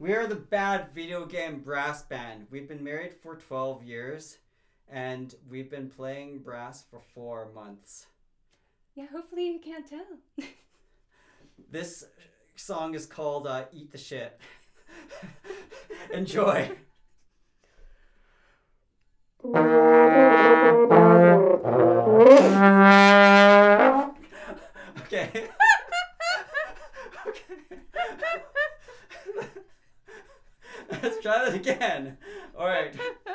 We're the Bad Video Game Brass Band. We've been married for 12 years, and we've been playing brass for 4 months. Yeah, hopefully you can't tell. This song is called Eat the Shit. Enjoy. Okay. Okay. Let's try that again. All right.